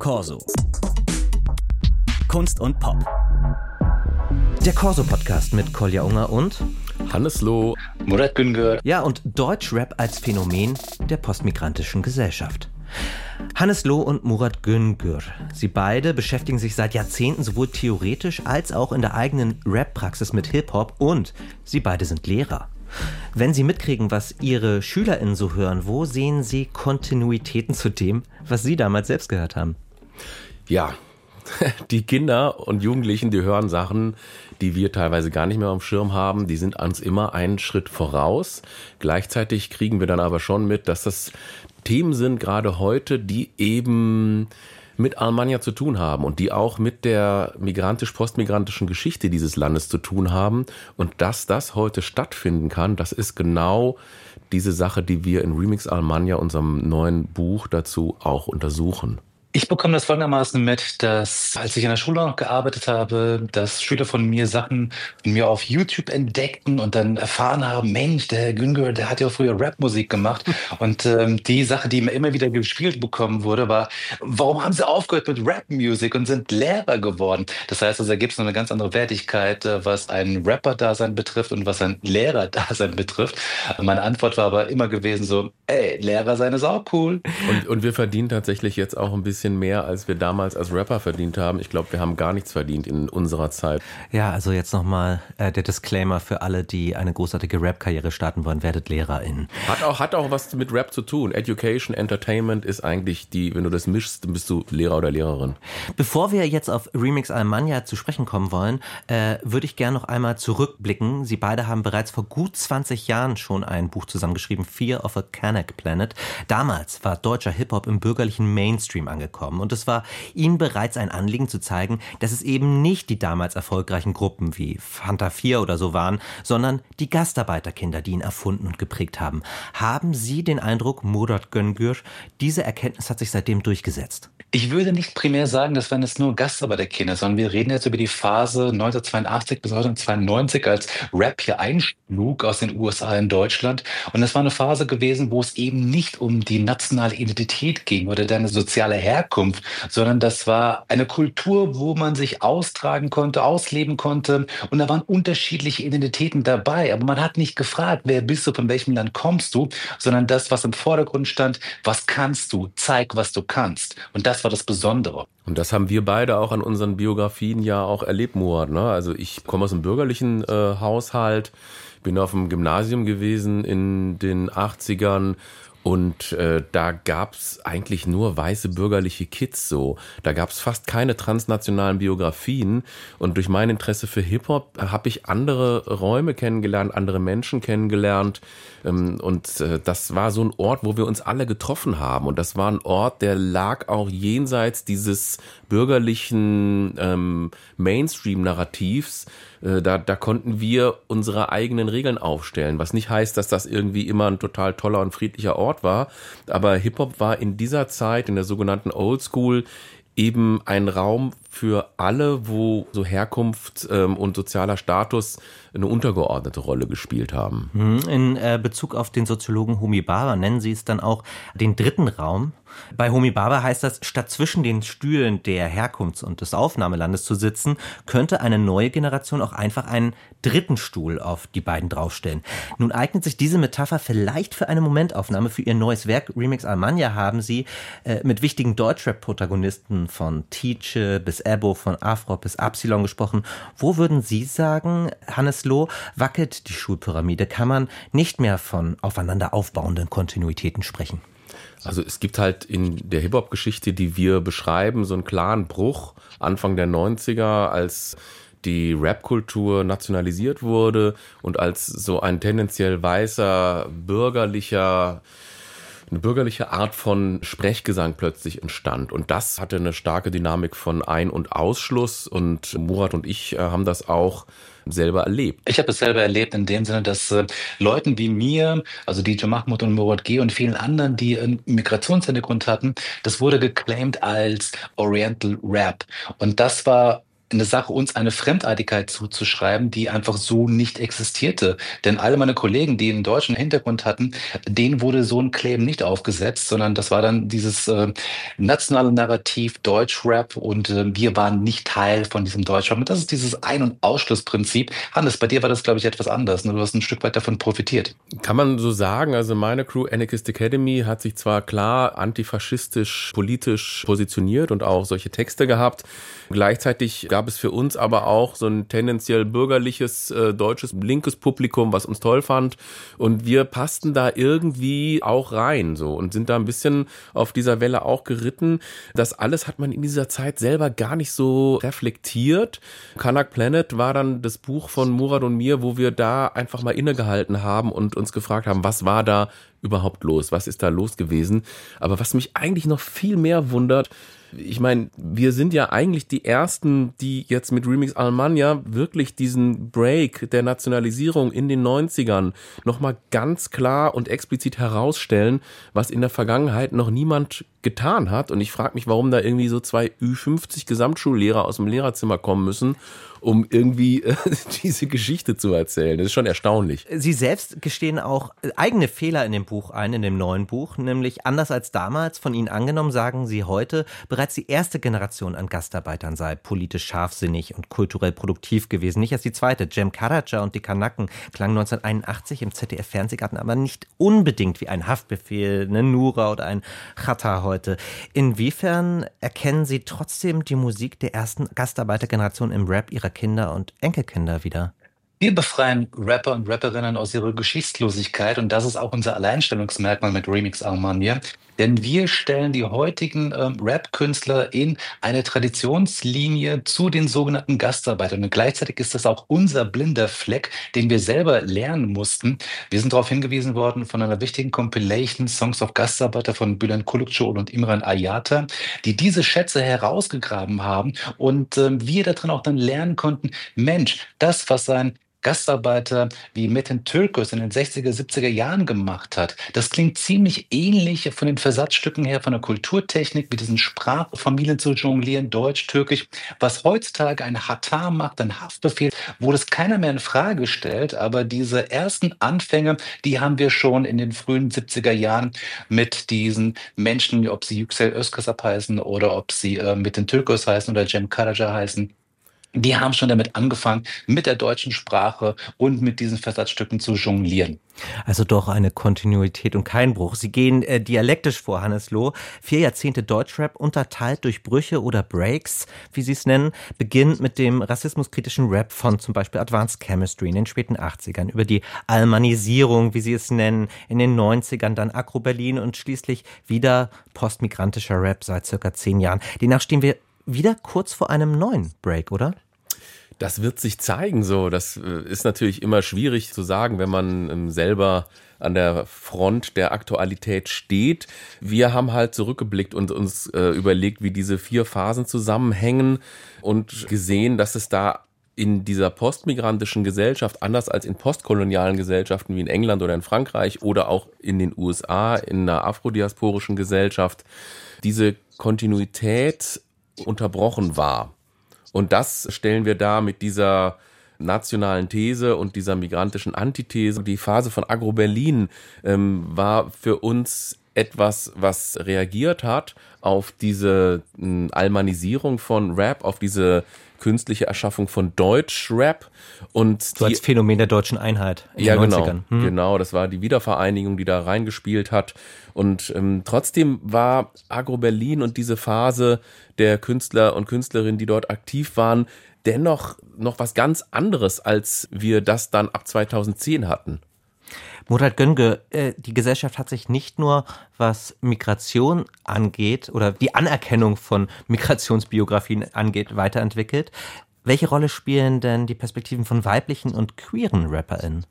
Corso. Kunst und Pop. Der Corso-Podcast mit Kolja Unger und Hannes Loh, Murat Güngör. Ja, und Deutschrap als Phänomen der postmigrantischen Gesellschaft. Hannes Loh und Murat Güngör. Sie beide beschäftigen sich seit Jahrzehnten sowohl theoretisch als auch in der eigenen Rap-Praxis mit Hip-Hop und sie beide sind Lehrer. Wenn Sie mitkriegen, was Ihre SchülerInnen so hören, wo sehen Sie Kontinuitäten zu dem, was Sie damals selbst gehört haben? Ja, die Kinder und Jugendlichen, die hören Sachen, die wir teilweise gar nicht mehr auf dem Schirm haben. Die sind uns immer einen Schritt voraus. Gleichzeitig kriegen wir dann aber schon mit, dass das Themen sind, gerade heute, die eben mit Almania zu tun haben und die auch mit der migrantisch-postmigrantischen Geschichte dieses Landes zu tun haben. Und dass das heute stattfinden kann, das ist genau diese Sache, die wir in Remix Almania, unserem neuen Buch, dazu auch untersuchen. Ich bekomme das folgendermaßen mit, dass, als ich in der Schule noch gearbeitet habe, dass Schüler von mir Sachen von mir auf YouTube entdeckten und dann erfahren haben, Mensch, der Herr Güngör, der hat ja früher Rapmusik gemacht. Und die Sache, die mir immer wieder gespielt bekommen wurde, war, warum haben Sie aufgehört mit Rapmusik und sind Lehrer geworden? Das heißt, also, da gibt es noch eine ganz andere Wertigkeit, was ein Rapper-Dasein betrifft und was ein Lehrer-Dasein betrifft. Meine Antwort war aber immer gewesen so, ey, Lehrer sein ist auch cool. Und wir verdienen tatsächlich jetzt auch ein bisschen mehr, als wir damals als Rapper verdient haben. Ich glaube, wir haben gar nichts verdient in unserer Zeit. Ja, also jetzt nochmal der Disclaimer für alle, die eine großartige Rap-Karriere starten wollen, werdet LehrerInnen. Hat auch was mit Rap zu tun. Education, Entertainment ist eigentlich wenn du das mischst, dann bist du Lehrer oder Lehrerin. Bevor wir jetzt auf Remix Almania zu sprechen kommen wollen, würde ich gerne noch einmal zurückblicken. Sie beide haben bereits vor gut 20 Jahren schon ein Buch zusammengeschrieben, Fear of a Kanak Planet. Damals war deutscher Hip-Hop im bürgerlichen Mainstream angekommen. Und es war ihnen bereits ein Anliegen zu zeigen, dass es eben nicht die damals erfolgreichen Gruppen wie Fanta 4 oder so waren, sondern die Gastarbeiterkinder, die ihn erfunden und geprägt haben. Haben Sie den Eindruck, Murat Güngör, diese Erkenntnis hat sich seitdem durchgesetzt? Ich würde nicht primär sagen, das waren jetzt nur Gastarbeiterkinder, sondern wir reden jetzt über die Phase 1982 bis 1992, als Rap hier einschlug aus den USA in Deutschland. Und das war eine Phase gewesen, wo es eben nicht um die nationale Identität ging oder deine soziale Herkunft, sondern das war eine Kultur, wo man sich austragen konnte, ausleben konnte. Und da waren unterschiedliche Identitäten dabei. Aber man hat nicht gefragt, wer bist du, von welchem Land kommst du, sondern das, was im Vordergrund stand, was kannst du, zeig, was du kannst. Und das war das Besondere. Und das haben wir beide auch an unseren Biografien ja auch erlebt, Murat, ne? Also ich komme aus einem bürgerlichen Haushalt, bin auf dem Gymnasium gewesen in den 80ern. Und da gab's eigentlich nur weiße bürgerliche Kids so. Da gab's fast keine transnationalen Biografien. Und durch mein Interesse für Hip-Hop habe ich andere Räume kennengelernt, andere Menschen kennengelernt. Und das war so ein Ort, wo wir uns alle getroffen haben. Und das war ein Ort, der lag auch jenseits dieses bürgerlichen Mainstream-Narrativs. Da konnten wir unsere eigenen Regeln aufstellen, was nicht heißt, dass das irgendwie immer ein total toller und friedlicher Ort war, aber Hip-Hop war in dieser Zeit, in der sogenannten Old School, eben ein Raum für alle, wo so Herkunft und sozialer Status eine untergeordnete Rolle gespielt haben. In Bezug auf den Soziologen Homi Bhabha nennen Sie es dann auch den dritten Raum. Bei Homi Bhabha heißt das, statt zwischen den Stühlen der Herkunfts- und des Aufnahmelandes zu sitzen, könnte eine neue Generation auch einfach einen dritten Stuhl auf die beiden draufstellen. Nun eignet sich diese Metapher vielleicht für eine Momentaufnahme. Für Ihr neues Werk Remix Almania haben Sie mit wichtigen Deutschrap-Protagonisten von Tietje bis Ebo, von Afro bis Absilon gesprochen. Wo würden Sie sagen, Hannes Loh, wackelt die Schulpyramide? Kann man nicht mehr von aufeinander aufbauenden Kontinuitäten sprechen? Also es gibt halt in der Hip-Hop-Geschichte, die wir beschreiben, so einen klaren Bruch Anfang der 90er, als die Rap-Kultur nationalisiert wurde und als so ein tendenziell weißer, eine bürgerliche Art von Sprechgesang plötzlich entstand. Und das hatte eine starke Dynamik von Ein- und Ausschluss. Und Murat und ich haben das auch selber erlebt. Ich habe es selber erlebt in dem Sinne, dass Leuten wie mir, also DJ Mahmoud und Murat G. und vielen anderen, die einen Migrationshintergrund hatten, das wurde geclaimed als Oriental Rap. Und das war eine Sache, uns eine Fremdartigkeit zuzuschreiben, die einfach so nicht existierte. Denn alle meine Kollegen, die einen deutschen Hintergrund hatten, denen wurde so ein Claim nicht aufgesetzt, sondern das war dann dieses nationale Narrativ Deutschrap und wir waren nicht Teil von diesem Deutschrap. Und das ist dieses Ein- und Ausschlussprinzip. Hannes, bei dir war das, glaube ich, etwas anders. Ne? Du hast ein Stück weit davon profitiert. Kann man so sagen, also meine Crew Anarchist Academy hat sich zwar klar antifaschistisch, politisch positioniert und auch solche Texte gehabt, gleichzeitig gab es für uns aber auch so ein tendenziell bürgerliches, deutsches, linkes Publikum, was uns toll fand und wir passten da irgendwie auch rein so und sind da ein bisschen auf dieser Welle auch geritten. Das alles hat man in dieser Zeit selber gar nicht so reflektiert. Kanak Planet war dann das Buch von Murat und mir, wo wir da einfach mal innegehalten haben und uns gefragt haben, was war da überhaupt los? Was ist da los gewesen? Aber was mich eigentlich noch viel mehr wundert, ich meine, wir sind ja eigentlich die Ersten, die jetzt mit Remix Almania wirklich diesen Break der Nationalisierung in den 90ern nochmal ganz klar und explizit herausstellen, was in der Vergangenheit noch niemand getan hat. Und ich frage mich, warum da irgendwie so 2 Ü50 Gesamtschullehrer aus dem Lehrerzimmer kommen müssen, um irgendwie diese Geschichte zu erzählen. Das ist schon erstaunlich. Sie selbst gestehen auch eigene Fehler in dem Buch ein, in dem neuen Buch, nämlich anders als damals von Ihnen angenommen, sagen Sie heute, bereits die erste Generation an Gastarbeitern sei politisch scharfsinnig und kulturell produktiv gewesen, nicht erst die zweite. Cem Karaca und die Kanaken klangen 1981 im ZDF-Fernsehgarten aber nicht unbedingt wie ein Haftbefehl, eine Nura oder ein Chata heute. Inwiefern erkennen Sie trotzdem die Musik der ersten Gastarbeitergeneration im Rap Ihrer Kinder und Enkelkinder wieder? Wir befreien Rapper und Rapperinnen aus ihrer Geschichtslosigkeit und das ist auch unser Alleinstellungsmerkmal mit Remix Armania. Denn wir stellen die heutigen Rap-Künstler in eine Traditionslinie zu den sogenannten Gastarbeitern. Und gleichzeitig ist das auch unser blinder Fleck, den wir selber lernen mussten. Wir sind darauf hingewiesen worden von einer wichtigen Compilation Songs of Gastarbeiter von Bülent Kulukçoğlu und Imran Ayata, die diese Schätze herausgegraben haben und wir darin auch dann lernen konnten, Mensch, das, was sein Gastarbeiter wie Metin Türkos in den 60er, 70er Jahren gemacht hat. Das klingt ziemlich ähnlich von den Versatzstücken her, von der Kulturtechnik, mit diesen Sprachfamilien zu jonglieren, Deutsch, Türkisch, was heutzutage ein Hatar macht, ein Haftbefehl, wo das keiner mehr in Frage stellt. Aber diese ersten Anfänge, die haben wir schon in den frühen 70er Jahren mit diesen Menschen, ob sie Yüksel Özkasap heißen oder ob sie Metin Türkos heißen oder Cem Karaca heißen. Die haben schon damit angefangen, mit der deutschen Sprache und mit diesen Versatzstücken zu jonglieren. Also doch eine Kontinuität und kein Bruch. Sie gehen dialektisch vor, Hannes Loh. 4 Jahrzehnte Deutschrap, unterteilt durch Brüche oder Breaks, wie Sie es nennen, beginnt mit dem rassismuskritischen Rap von zum Beispiel Advanced Chemistry in den späten 80ern, über die Almanisierung, wie Sie es nennen, in den 90ern, dann Agro Berlin und schließlich wieder postmigrantischer Rap seit circa 10 Jahren. Demnach stehen wir wieder kurz vor einem neuen Break, oder? Das wird sich zeigen so. Das ist natürlich immer schwierig zu sagen, wenn man selber an der Front der Aktualität steht. Wir haben halt zurückgeblickt und uns überlegt, wie diese 4 Phasen zusammenhängen und gesehen, dass es da in dieser postmigrantischen Gesellschaft, anders als in postkolonialen Gesellschaften wie in England oder in Frankreich oder auch in den USA, in einer afrodiasporischen Gesellschaft, diese Kontinuität unterbrochen war. Und das stellen wir dar mit dieser nationalen These und dieser migrantischen Antithese. Die Phase von Agro Berlin war für uns etwas, was reagiert hat auf diese Almanisierung von Rap, auf diese künstliche Erschaffung von Deutschrap und so als Phänomen der deutschen Einheit in den 90ern. Genau, das war die Wiedervereinigung, die da reingespielt hat und trotzdem war Agro Berlin und diese Phase der Künstler und Künstlerinnen, die dort aktiv waren, dennoch noch was ganz anderes, als wir das dann ab 2010 hatten. Murat Göngö, die Gesellschaft hat sich nicht nur, was Migration angeht oder die Anerkennung von Migrationsbiografien angeht, weiterentwickelt. Welche Rolle spielen denn die Perspektiven von weiblichen und queeren RapperInnen?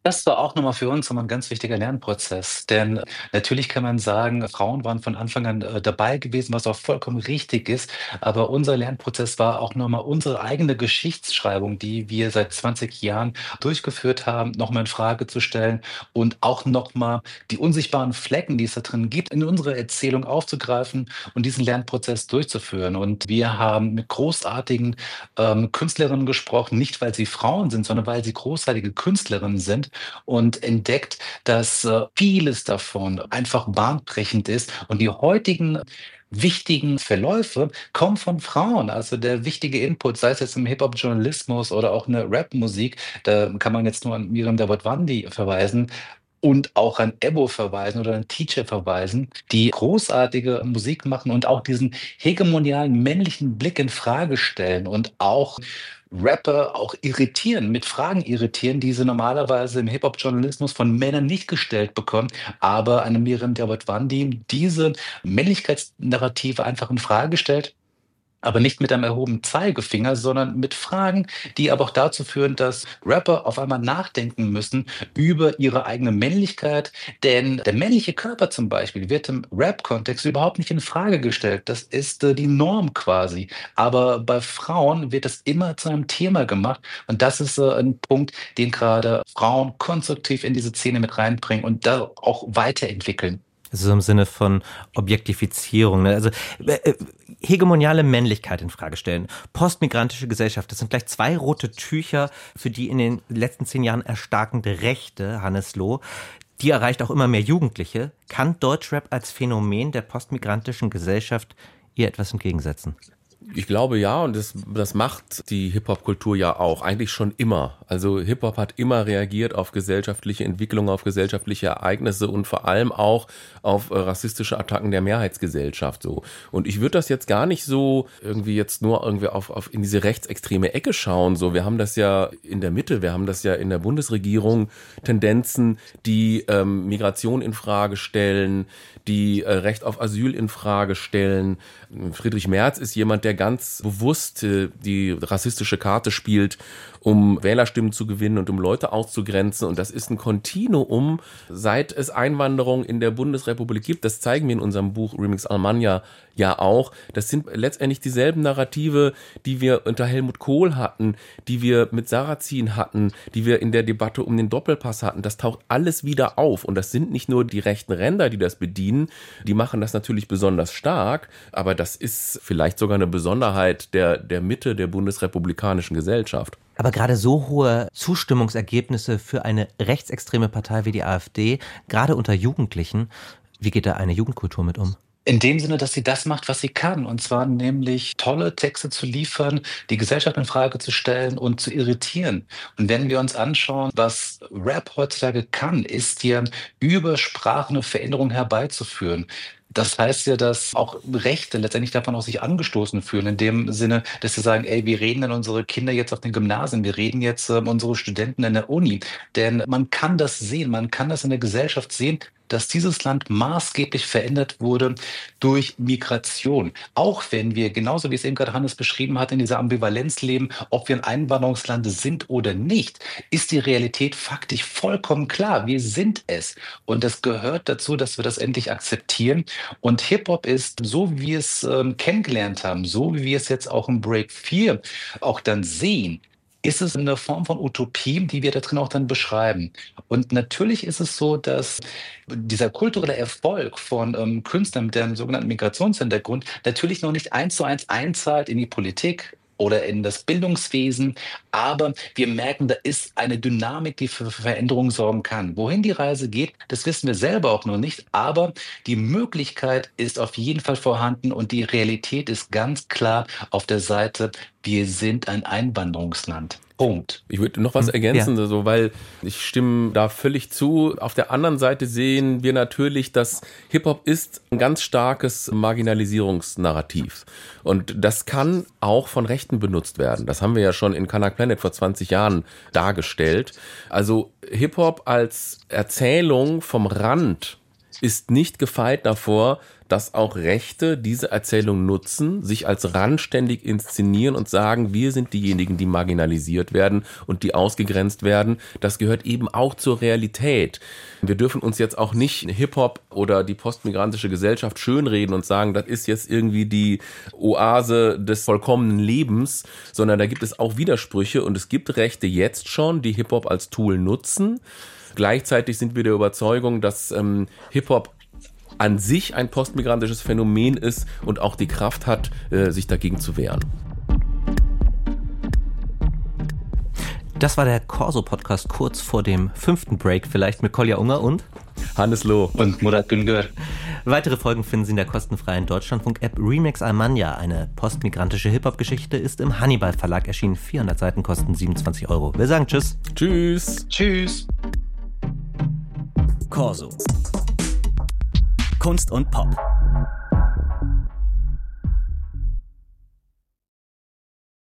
Das war auch nochmal für uns nochmal 'n ganz wichtiger Lernprozess, denn natürlich kann man sagen, Frauen waren von Anfang an, dabei gewesen, was auch vollkommen richtig ist. Aber unser Lernprozess war auch nochmal unsere eigene Geschichtsschreibung, die wir seit 20 Jahren durchgeführt haben, nochmal in Frage zu stellen und auch nochmal die unsichtbaren Flecken, die es da drin gibt, in unsere Erzählung aufzugreifen und diesen Lernprozess durchzuführen. Und wir haben mit großartigen, Künstlerinnen gesprochen, nicht weil sie Frauen sind, sondern weil sie großartige Künstlerinnen sind und entdeckt, dass vieles davon einfach bahnbrechend ist und die heutigen wichtigen Verläufe kommen von Frauen. Also der wichtige Input, sei es jetzt im Hip-Hop-Journalismus oder auch in der Rap-Musik, da kann man jetzt nur an Miriam Davutwandi verweisen und auch an Ebbo verweisen oder an Teacher verweisen, die großartige Musik machen und auch diesen hegemonialen männlichen Blick in Frage stellen und auch Rapper auch irritieren, mit Fragen irritieren, die sie normalerweise im Hip-Hop-Journalismus von Männern nicht gestellt bekommen. Aber eine Miriam Davutwandi diese Männlichkeitsnarrative einfach in Frage stellt, aber nicht mit einem erhobenen Zeigefinger, sondern mit Fragen, die aber auch dazu führen, dass Rapper auf einmal nachdenken müssen über ihre eigene Männlichkeit. Denn der männliche Körper zum Beispiel wird im Rap-Kontext überhaupt nicht in Frage gestellt. Das ist die Norm quasi. Aber bei Frauen wird das immer zu einem Thema gemacht. Und das ist ein Punkt, den gerade Frauen konstruktiv in diese Szene mit reinbringen und da auch weiterentwickeln. Also im Sinne von Objektifizierung. Ne? Also hegemoniale Männlichkeit in Frage stellen, postmigrantische Gesellschaft, das sind gleich zwei rote Tücher für die in den letzten 10 Jahren erstarkende Rechte, Hannes Loh. Die erreicht auch immer mehr Jugendliche. Kann Deutschrap als Phänomen der postmigrantischen Gesellschaft ihr etwas entgegensetzen? Ich glaube ja, und das macht die Hip-Hop-Kultur ja auch, eigentlich schon immer. Also Hip-Hop hat immer reagiert auf gesellschaftliche Entwicklungen, auf gesellschaftliche Ereignisse und vor allem auch auf rassistische Attacken der Mehrheitsgesellschaft so. Und ich würde das jetzt gar nicht so irgendwie jetzt nur irgendwie auf in diese rechtsextreme Ecke schauen. So, wir haben das ja in der Mitte, wir haben das ja in der Bundesregierung, Tendenzen, die Migration in Frage stellen, die Recht auf Asyl in Frage stellen. Friedrich Merz ist jemand, der ganz bewusst die rassistische Karte spielt, um Wählerstimmen zu gewinnen und um Leute auszugrenzen. Und das ist ein Kontinuum, seit es Einwanderung in der Bundesrepublik gibt. Das zeigen wir in unserem Buch Remix Almanja ja auch. Das sind letztendlich dieselben Narrative, die wir unter Helmut Kohl hatten, die wir mit Sarrazin hatten, die wir in der Debatte um den Doppelpass hatten. Das taucht alles wieder auf. Und das sind nicht nur die rechten Ränder, die das bedienen. Die machen das natürlich besonders stark. Aber das ist vielleicht sogar eine Besonderheit der Mitte der bundesrepublikanischen Gesellschaft. Aber gerade so hohe Zustimmungsergebnisse für eine rechtsextreme Partei wie die AfD, gerade unter Jugendlichen, wie geht da eine Jugendkultur mit um? In dem Sinne, dass sie das macht, was sie kann, und zwar nämlich tolle Texte zu liefern, die Gesellschaft in Frage zu stellen und zu irritieren. Und wenn wir uns anschauen, was Rap heutzutage kann, ist ja über Sprache eine Veränderung herbeizuführen. Das heißt ja, dass auch Rechte letztendlich davon auch sich angestoßen fühlen, in dem Sinne, dass sie sagen, ey, wir reden an unsere Kinder jetzt auf den Gymnasien, wir reden jetzt unsere Studenten in der Uni. Denn man kann das sehen, man kann das in der Gesellschaft sehen, dass dieses Land maßgeblich verändert wurde durch Migration. Auch wenn wir, genauso wie es eben gerade Hannes beschrieben hat, in dieser Ambivalenz leben, ob wir ein Einwanderungsland sind oder nicht, ist die Realität faktisch vollkommen klar. Wir sind es. Und es gehört dazu, dass wir das endlich akzeptieren. Und Hip-Hop ist, so wie wir es kennengelernt haben, so wie wir es jetzt auch im Break 4 auch dann sehen, ist es eine Form von Utopie, die wir da drin auch dann beschreiben. Und natürlich ist es so, dass dieser kulturelle Erfolg von Künstlern mit dem sogenannten Migrationshintergrund natürlich noch nicht 1:1 einzahlt in die Politik oder in das Bildungswesen. Aber wir merken, da ist eine Dynamik, die für Veränderungen sorgen kann. Wohin die Reise geht, das wissen wir selber auch noch nicht. Aber die Möglichkeit ist auf jeden Fall vorhanden und die Realität ist ganz klar auf der Seite, wir sind ein Einwanderungsland. Punkt. Ich würde noch was ergänzen, ja. So, weil ich stimme da völlig zu. Auf der anderen Seite sehen wir natürlich, dass Hip-Hop ist ein ganz starkes Marginalisierungsnarrativ. Und das kann auch von Rechten benutzt werden. Das haben wir ja schon in Kanak Planet vor 20 Jahren dargestellt. Also Hip-Hop als Erzählung vom Rand ist nicht gefeit davor, dass auch Rechte diese Erzählung nutzen, sich als randständig inszenieren und sagen, wir sind diejenigen, die marginalisiert werden und die ausgegrenzt werden. Das gehört eben auch zur Realität. Wir dürfen uns jetzt auch nicht Hip-Hop oder die postmigrantische Gesellschaft schönreden und sagen, das ist jetzt irgendwie die Oase des vollkommenen Lebens, sondern da gibt es auch Widersprüche und es gibt Rechte jetzt schon, die Hip-Hop als Tool nutzen. Gleichzeitig sind wir der Überzeugung, dass Hip-Hop an sich ein postmigrantisches Phänomen ist und auch die Kraft hat, sich dagegen zu wehren. Das war der Corso-Podcast kurz vor dem 5. Break, vielleicht mit Kolja Unger und Hannes Loh und Murat Güngör. Weitere Folgen finden Sie in der kostenfreien Deutschlandfunk-App. Remix Almanja, eine postmigrantische Hip-Hop-Geschichte, ist im Hannibal Verlag erschienen. 400 Seiten kosten 27 €. Wir sagen Tschüss. Tschüss. Tschüss. Corso. Kunst und Pop.